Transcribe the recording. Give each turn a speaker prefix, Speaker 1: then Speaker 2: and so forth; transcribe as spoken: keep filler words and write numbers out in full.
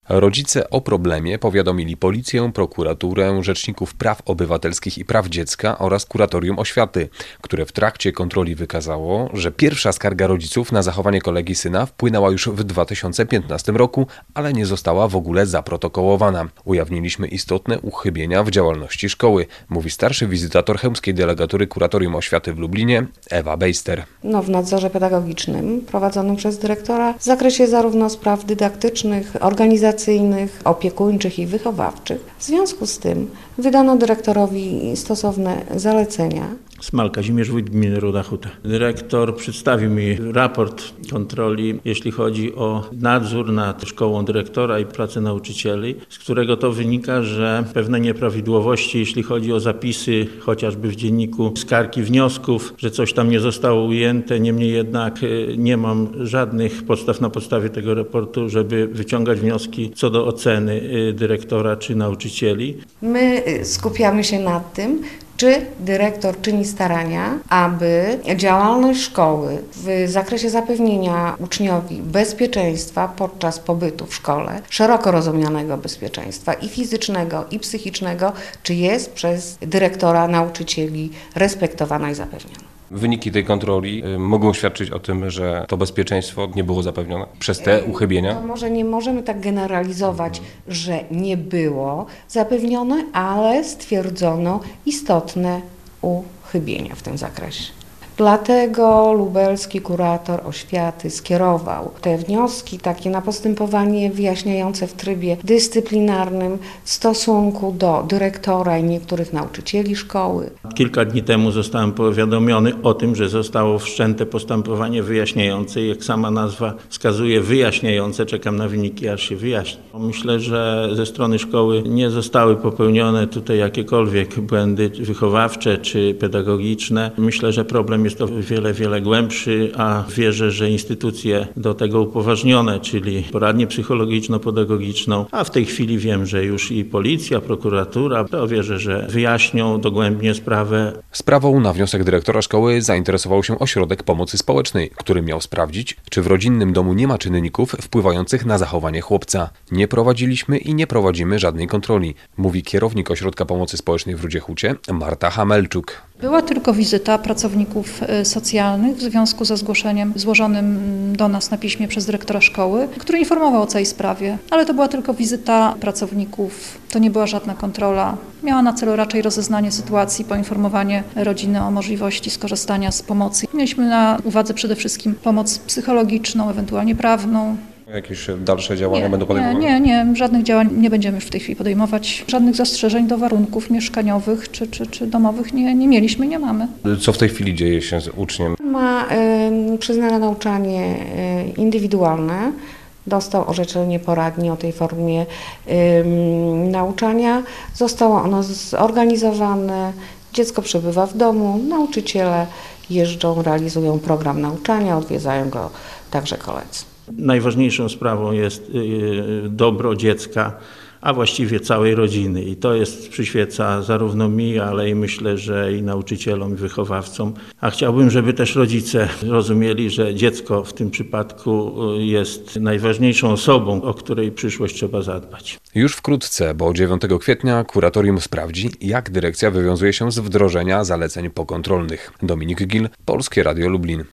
Speaker 1: Rodzice o problemie powiadomili policję, prokuraturę, rzeczników praw obywatelskich i praw dziecka oraz kuratorium oświaty, które w trakcie kontroli wykazało, że pierwsza skarga rodziców na zachowanie kolegi syna wpłynęła już w dwa tysiące piętnastym roku, ale nie została w ogóle zaprotokołowana. Ujawniliśmy istotne uchybienia w działalności szkoły, mówi starszy wizytator chełmskiej delegatury kuratorium oświaty w Lublinie Ewa Bejster.
Speaker 2: No, w nadzorze pedagogicznym prowadzonym przez dyrektora w zakresie zarówno spraw dydaktycznych, organizacyjnych, opiekuńczych i wychowawczych. W związku z tym wydano dyrektorowi stosowne zalecenia.
Speaker 3: Smal Kazimierz, wójt gminy Ruda Huta. Dyrektor przedstawił mi raport kontroli, jeśli chodzi o nadzór nad szkołą dyrektora i pracę nauczycieli, z którego to wynika, że pewne nieprawidłowości, jeśli chodzi o zapisy chociażby w dzienniku skargi wniosków, że coś tam nie zostało ujęte, niemniej jednak nie mam żadnych podstaw na podstawie tego raportu, żeby wyciągać wnioski co do oceny dyrektora czy nauczycieli.
Speaker 2: My skupiamy się na tym, czy dyrektor czyni starania, aby działalność szkoły w zakresie zapewnienia uczniowi bezpieczeństwa podczas pobytu w szkole, szeroko rozumianego bezpieczeństwa i fizycznego, i psychicznego, czy jest przez dyrektora, nauczycieli respektowana i zapewniona.
Speaker 1: Wyniki tej kontroli mogą świadczyć o tym, że to bezpieczeństwo nie było zapewnione przez te uchybienia?
Speaker 2: To może nie możemy tak generalizować, że nie było zapewnione, ale stwierdzono istotne uchybienia w tym zakresie. Dlatego lubelski kurator oświaty skierował te wnioski takie na postępowanie wyjaśniające w trybie dyscyplinarnym w stosunku do dyrektora i niektórych nauczycieli szkoły.
Speaker 3: Kilka dni temu zostałem powiadomiony o tym, że zostało wszczęte postępowanie wyjaśniające. Jak sama nazwa wskazuje, wyjaśniające. Czekam na wyniki, aż się wyjaśni. Myślę, że ze strony szkoły nie zostały popełnione tutaj jakiekolwiek błędy wychowawcze czy pedagogiczne. Myślę, że problem jest to wiele, wiele głębszy, a wierzę, że instytucje do tego upoważnione, czyli poradnię psychologiczno-pedagogiczną, a w tej chwili wiem, że już i policja, prokuratura, to wierzę, że wyjaśnią dogłębnie sprawę.
Speaker 1: Sprawą na wniosek dyrektora szkoły zainteresował się Ośrodek Pomocy Społecznej, który miał sprawdzić, czy w rodzinnym domu nie ma czynników wpływających na zachowanie chłopca. Nie prowadziliśmy i nie prowadzimy żadnej kontroli, mówi kierownik Ośrodka Pomocy Społecznej w Rudzie Hucie Marta Hamelczuk.
Speaker 4: Była tylko wizyta pracowników socjalnych w związku ze zgłoszeniem złożonym do nas na piśmie przez dyrektora szkoły, który informował o całej sprawie, ale to była tylko wizyta pracowników, to nie była żadna kontrola. Miała na celu raczej rozeznanie sytuacji, poinformowanie rodziny o możliwości skorzystania z pomocy. Mieliśmy na uwadze przede wszystkim pomoc psychologiczną, ewentualnie prawną.
Speaker 1: Jakieś dalsze działania
Speaker 4: nie,
Speaker 1: będą podejmowane?
Speaker 4: Nie, nie, nie, żadnych działań nie będziemy już w tej chwili podejmować. Żadnych zastrzeżeń do warunków mieszkaniowych czy, czy, czy domowych nie, nie mieliśmy, nie mamy.
Speaker 1: Co w tej chwili dzieje się z uczniem?
Speaker 2: Ma y, przyznane nauczanie y, indywidualne. Dostał orzeczenie poradni o tej formie y, nauczania. Zostało ono zorganizowane. Dziecko przebywa w domu. Nauczyciele jeżdżą, realizują program nauczania, odwiedzają go także koledzy.
Speaker 3: Najważniejszą sprawą jest dobro dziecka, a właściwie całej rodziny. I to jest przyświeca zarówno mi, ale i myślę, że i nauczycielom, i wychowawcom. A chciałbym, żeby też rodzice rozumieli, że dziecko w tym przypadku jest najważniejszą osobą, o której przyszłość trzeba zadbać.
Speaker 1: Już wkrótce, bo dziewiątego kwietnia kuratorium sprawdzi, jak dyrekcja wywiązuje się z wdrożenia zaleceń pokontrolnych. Dominik Gil, Polskie Radio Lublin.